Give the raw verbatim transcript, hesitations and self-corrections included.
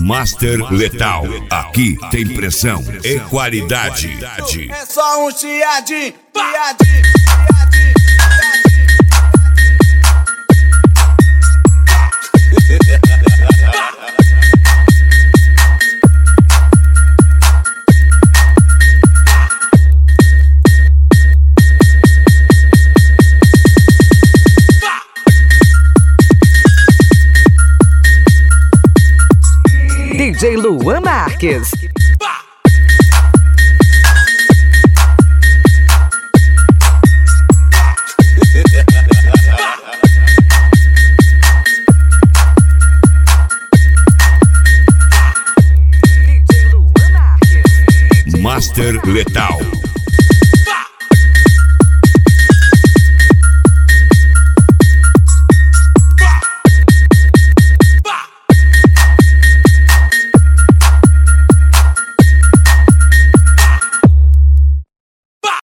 Master Letal, aqui tem pressão e qualidade. É só um chiadinho, chiadinho, D J Luan Marques. Master Letal.